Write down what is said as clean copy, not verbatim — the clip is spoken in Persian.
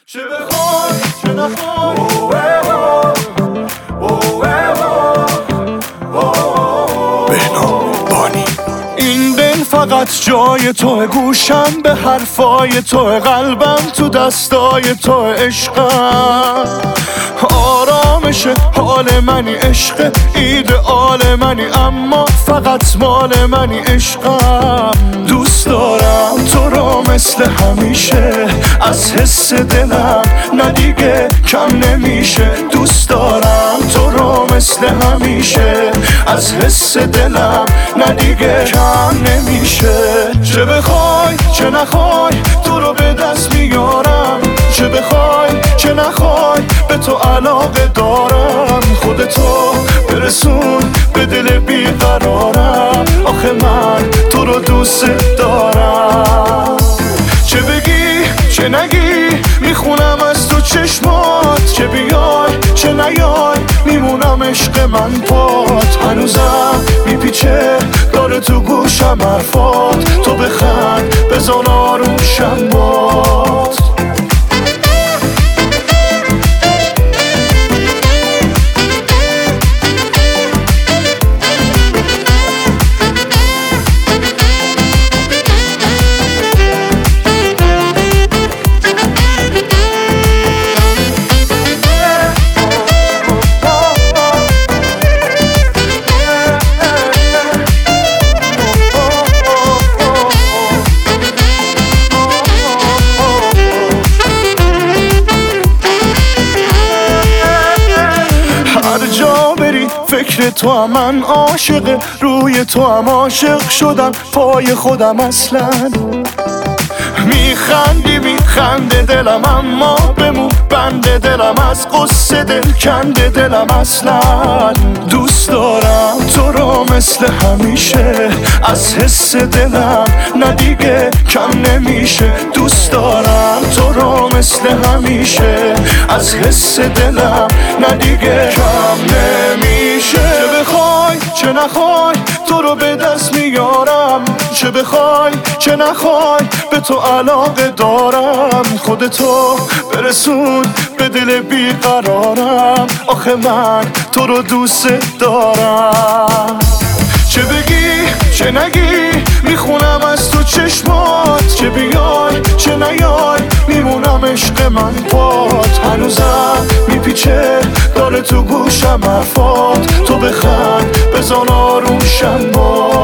چه بخوای چه نخوای بهنام بانی. این دل فقط جای توه، گوشم به حرفای توه، قلبم تو دستای توه، عشقم آرامش حال منی، عشق ایدئال منی، اما فقط مال منی، عشقم دوست دارم تو رو مثل همیشه، از حس دلم نه دیگه کم نمیشه، دوست دارم تو رو مثل همیشه، از حس دلم نه دیگه کم نمیشه. چه بخوای چه نخوای تو رو به دست میارم، چه بخوای چه نخوای به تو علاقه دارم، خودتو برسون به دل بیقرارم، آخه من تو رو دوست دارم. چه بگی چه نگی میخونم از تو چشمات، چه بیای چه نیای میمونم عشق من پات، هنوزم میپیچه داره تو گوشم حرفات، تو بخند بزن آروم شم بات. فکر تو هم من عاشق، روی تو هم عاشق شدم، پای خودم اصلا میخندی میخنده دلم، اما بمون بنده دلم، از قصه دل کنده دلم، اصلا دوست دارم تو رو مثل همیشه، از حس دلم نه دیگه کم نمیشه، دوست دارم تو رو مثل همیشه، از حس دلم نه دیگه کم نمیشه. چه بخوای چه نخوای تو رو به دست میارم، چه بخوای چه نخوای به تو علاقه دارم، خودتو برسون به دل بیقرارم، آخه من تو رو دوست دارم. چه بگی چه نگی میخونم از تو چشمات، چه بیای چه نیای میمونم عشق من پات، هنوزم میپیچه داره تو گوشم حرفات، تو بخند بزن آروم شم بات.